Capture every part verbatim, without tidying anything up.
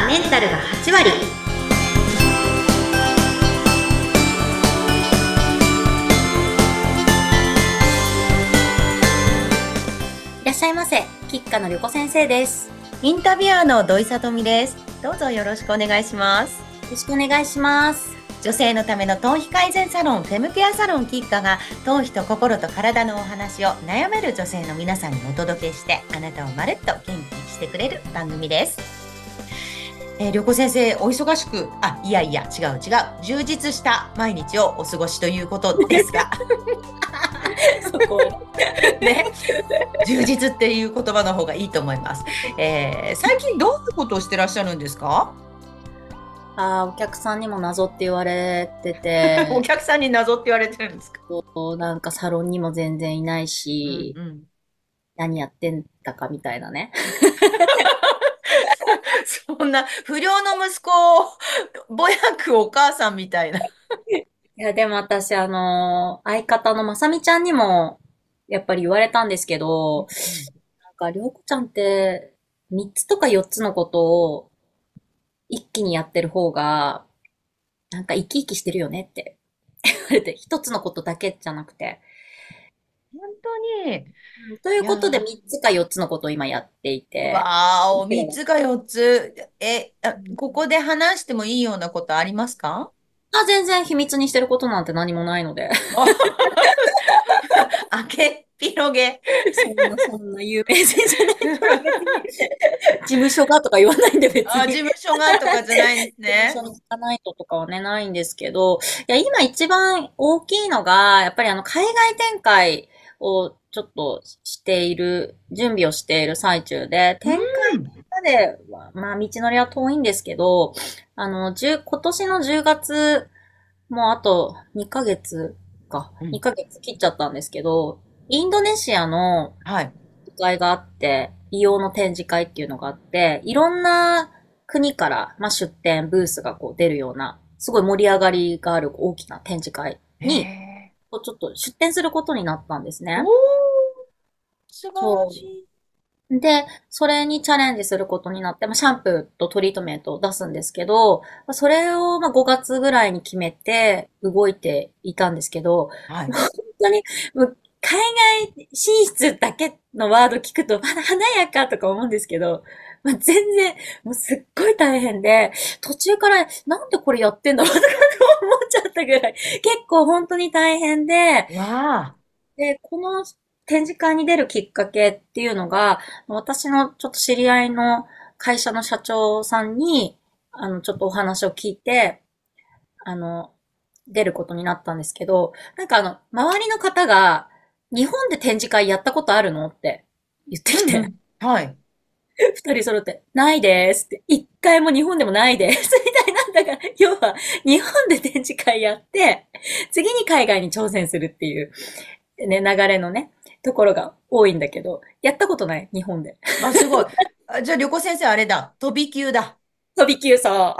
メンタルがはち割。いらっしゃいませ。吉川のりょこ先生です。 インタビュアーの土井さとみです。どうぞよろしくお願いします。 よろしくお願いします。 女性のための頭皮改善サロンフェムケアサロン吉川が頭皮と心と体のお話を悩める女性の皆さんにお届けして、あなたをまるっと元気にしてくれる番組です。えー、りょこ先生、お忙しく、あ、いやいや、違う違う、充実した毎日をお過ごしということですが。 そこね、充実っていう言葉の方がいいと思います。えー、最近どんなことをしてらっしゃるんですか？ あー、お客さんにも謎って言われてて、 お客さんに謎って言われてるんですか？ なんかサロンにも全然いないし、 うんうん、 何やってんだかみたいなね。 そんな不良の息子をぼやくお母さんみたいな。 いや、でも私、あのー相方のまさみちゃんにも、やっぱり言われたんですけど、なんか、りょうこちゃんって、みっつとかよっつのことを一気にやってる方が、なんか生き生きしてるよねって言われて、一つのことだけじゃなくて。 本当に。 といういやことでみっつかよっつのことを今やっていー、 て。 わーお、みっつかよっつ。え、あ、 うんここで話してもいいようなことありますか？ あ、全然秘密にしてることなんて何もないので。 開けっ広げ。 そんな、そんな有名人じゃないから別に。事務所がとか言わないんで別あ、事に。 務所がとかじゃないんです事務ね。 所に行かないととかはね、ないんですけど、いや、今一番大きいのが、やっぱりあの、海外展開をちょっとしている、準備をしている最中で、展開までは、まあ、道のりは遠いんですけど、あの、じゅう今年のじゅうがつ、もうあとにかげつか、 うん。 にかげつ切っちゃったんですけど、インドネシアのはい。 展示会があって、異様の展示会っていうのがあって、いろんな国から、まあ、出展、ブースがこう出るような、すごい盛り上がりがある大きな展示会へに、 え。 こうちょっと出展することになったんですおー、 ね。 素晴らそしい。 う。で、それにチャレンジすることになって、まあ、シャンプーとトリートメントを出すんですけど、まあそれをまあごがつぐらいに決めて動いていたんですけど、 はい。 本当に、もう海外進出だけのワード聞くと、まだ華やかとか思うんですけど、まあ、全然、もうすっごい大変で、途中からなんでこれやってんだろうとか思っちゃったぐらい、結構本当に大変で、 わあ。 で、この展示会に出るきっかけっていうのが、私のちょっと知り合いの会社の社長さんに、あの、ちょっとお話を聞いて、あの、出ることになったんですけど、なんかあの、周りの方が、日本で展示会やったことあるのって言ってきて、 うんうん。はい。 二人揃って、ないですって、一回も日本でもないですみたいなんだから、要は、日本で展示会やって、次に海外に挑戦するっていう、ね、流れのね、ところが多いんだけど、やったことない、日本で。 あ、すごい。あ、じゃあ、旅行先生あれだ。飛び級だ。 飛び級そう。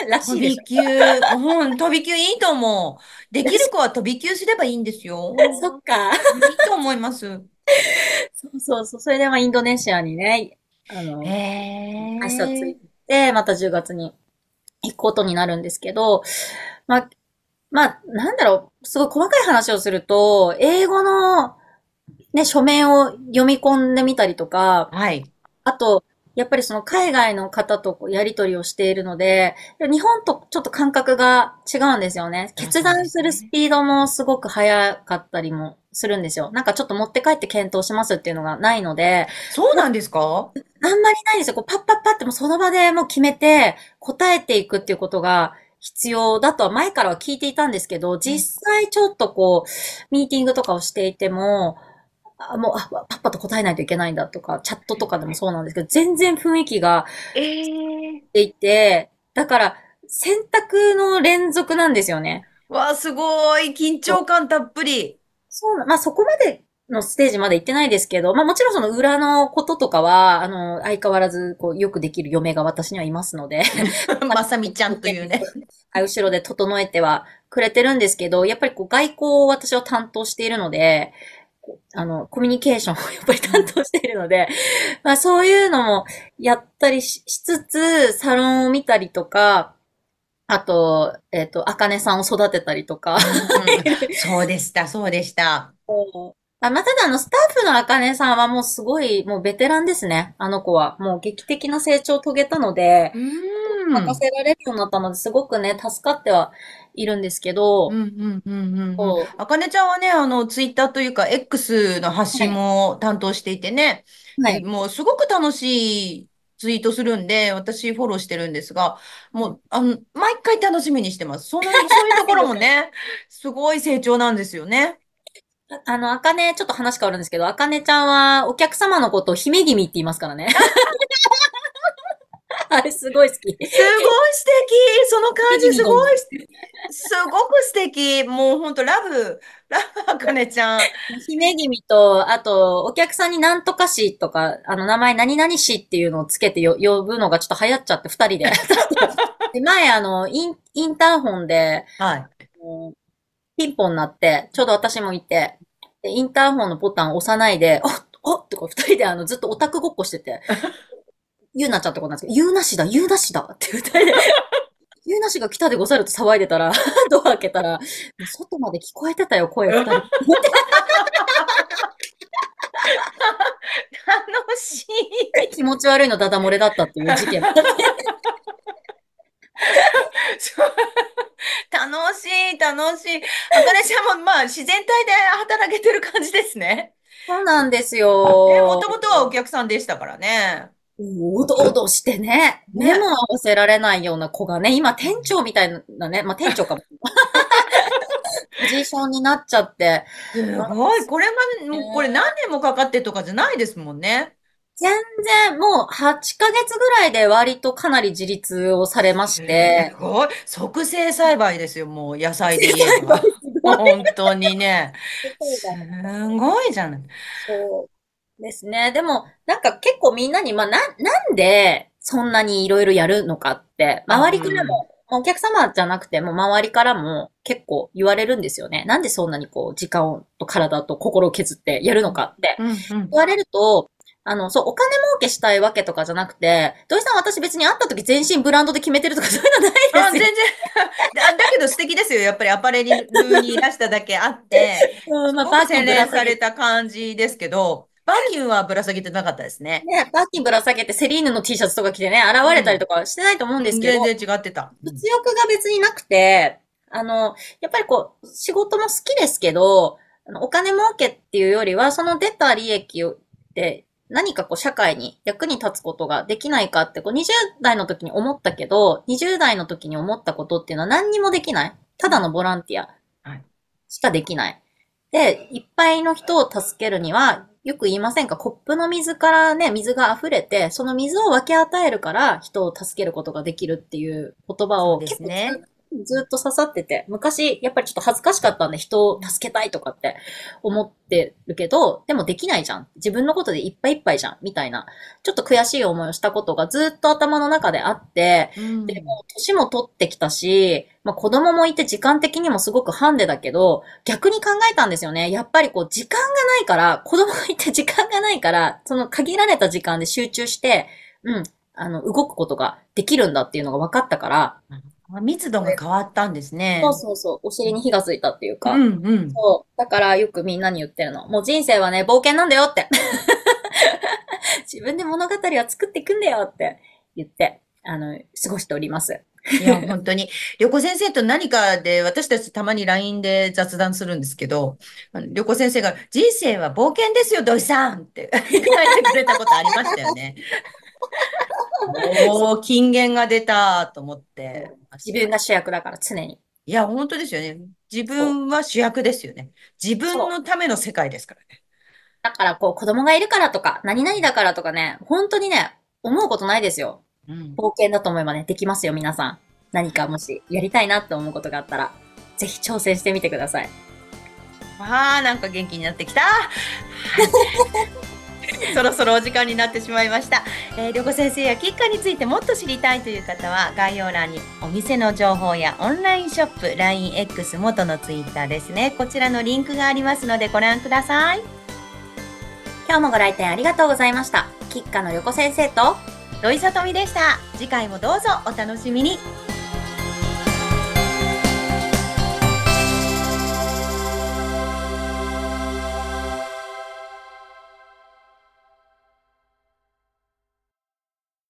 らしいでしょ。 飛び級。うん、飛び級いいと思う。できる子は飛び級すればいいんですよ。 そっか。 いいと思います。 そうそうそう。それでまあインドネシアにね、あへの、足をついえ。 て、またじゅうがつに行くことになるんですけど、まあ、まあ、なんだろう、すごい細かい話をすると、英語のね、書面を読み込んでみたりとか、 はい。 あと、やっぱりその海外の方とこうやり取りをしているので、日本とちょっと感覚が違うんですよね。 あ、そうで決断すね。 するスピードもすごく速かったりもするんですよ。なんかちょっと持って帰って検討しますっていうのがないので、 そうなんですか？ あんまりないんですよ。こうパッパッパってもうその場でもう決めて答えていくっていうことが必要だとは前からは聞いていたんですけど、 うん。 実際ちょっとこう、ミーティングとかをしていても、あ、もう、あ、パッパと答えないといけないんだとか、チャットとかでもそうなんですけど、全然雰囲気がええ。 出ていて、だから選択の連続なんですよね。 わあ、すごい。緊張感たっぷり。 そうな、まあそこまでのステージまで行ってないですけど、まあもちろんその裏のこととかは、あの、相変わらず、こう、よくできる嫁が私にはいますので、 まさみちゃんというね。 はい、後ろで整えてはくれてるんですけど、やっぱりこう外交を私は担当しているので、 あの、コミュニケーションをやっぱり担当しているので、まあそういうのもやったりし、しつつ、サロンを見たりとか、あと、えっと、あかねさんを育てたりとか。 うんうん、そうでした、そうでした。 あ、まあ、ただあの、スタッフのあかねさんはもうすごい、もうベテランですね。あの子は。もう劇的な成長を遂げたので、 うーん。 任せられるようになったので、すごくね、助かってはいるんですけど、 うんうんうんうんうん。 そあかねちゃんはね、あの、ツイッターというか、X の発う。はい。 信も担当していてね、で、 はい。 もうすごく楽しいツイートするんで、私フォローしてるんですが、もう、あの、毎回楽しみにしてます。その、そういうところよかった。 もね、すごい成長なんですよね。 あの、あかね、ちょっと話変わるんですけど、あかねちゃんはお客様のことを姫君って言いますからね。あれすごい好き。 すごい素敵。その感じす姫君どんどん。 ごいす、すごく素敵。もうほんとラブ、ラブあかねちゃん。 姫君と、あと、お客さんになんとかしとか、あの、名前何々しっていうのをつけてよ呼ぶのがちょっと流行っちゃって、二人で。で、前、あの、イン、インターホンで、 はい。 うんピンポンになって、ちょうど私もいて、で、インターホンのボタンを押さないで、おっとか二人であの、ずっとオタクごっこしてて、ゆうなちゃんってことなんですけど、ゆうなしだ、ゆうなしだって二人で、ゆうなしが来たでござると騒いでたら、ドア開けたら、もう外まで聞こえてたよ、声二人。 楽しい。 気持ち悪いのダダ漏れだったっていう事件。 そう、楽しい、楽しい。あかねちゃんも、まあ、自然体で働けてる感じですね。 そうなんですね、もとよ。 もとはお客さんでしたからね。 おどおどしてね、目もね。 合わせられないような子がね、今店長みたいなね、まあ店長かも、ポジションになっちゃって、 すなんかごい。これが、もうこれ何ね、 年もかかってとかじゃないですもんね。 全然もうはちかげつぐらいで割とかなり自立をされましすて、 ごい。即成栽培ですよ、もう野菜で言えすごい、 ば。 すごい。 本当にね。すごいじゃない。 そうですね。でも、なんか結構みんなに、まあ、な、なんでそんなにいろいろやるのかって、 あ、 周りうん。 からも、まあお客様じゃなくても、周りからも結構言われるんですよね。なんでそんなにこう、時間をと体と心を削ってやるのかってうん、うん。 言われると、あの、そう、お金儲けしたいわけとかじゃなくて、土井さん私別に会った時全身ブランドで決めてるとかそういうのないであ、 すよ。 全然だ、だけど素敵ですよ。やっぱりアパレルにいらしただけあって、 うん、まあ、 すごくバーキンぶら洗練され下げて、 た感じですけど、バーキンはぶら下げてなかったですね。 ね、バーキンぶら下げてセリーヌの T シャツとか着てね、現れたりうん。 とかはしてないと思うんですけど、 うん、全然違ってた。うん。 物欲が別になくて、あの、やっぱりこう、仕事も好きですけど、あのお金儲けっていうよりは、その出た利益を、で、何かこう社会に役に立つことができないかって、こうにじゅう代の時に思ったけど、にじゅう代の時に思ったことっていうのは何にもできない。ただのボランティアはい。 しかできない。で、いっぱいの人を助けるには、よく言いませんか？コップの水からね、水が溢れて、その水を分け与えるから人を助けることができるっていう言葉そうでを結構ずすね。 ずっと刺さってて、昔やっぱりちょっと恥ずかしかったんで人を助けたいとかって思ってるけど、でもできないじゃん。自分のことでいっぱいいっぱいじゃん。みたいな。ちょっと悔しい思いをしたことがずっと頭の中であって、 うで、 ん。 もう年も取ってきたし、まあ子供もいて時間的にもすごくハンデだけど、逆に考えたんですよね。やっぱりこう時間がないから、子供がいて時間がないから、その限られた時間で集中して、うん、あの、動くことができるんだっていうのが分かったから、 あ、密度が変わったんですそうね。 そうそう、お尻に火がついたっていううか、 んうん。 そう。だからよくみんなに言ってるの。もう人生はね、冒険なんだよって。自分で物語は作っていくんだよって言って、あの、過ごしております。 いや、本当に。旅行先生と何かで、私たちたまに ライン で雑談するんですけど、あの旅行先生が、人生は冒険ですよ、土井さんって書いてくれたことありましたよね。おー、金言が出たと思ってました。 自分が主役だから常に。 いや、本当ですよね。自そう。 分は主役ですよね。自分そう。 のための世界ですからね。 だからこう子供がいるからとか、何々だからとかね、本当にね、思うことないですよ。 うん。 冒険だと思えばね、できますよ、皆さん。何かもしやりたいなって思うことがあったら、ぜひ挑戦してみてください。 ああ、なんか元気になってきた。はい。 そろそろお時間になってしまいました。えー、りょこ先生やキッカについてもっと知りたいという方は概要欄にお店の情報やオンラインショップ ラインエックス 元のツイッターですね、こちらのリンクがありますのでご覧ください。 今日もご来店ありがとうございました。キッカのりょこ先生と土井さとみでした。次回もどうぞお楽しみに。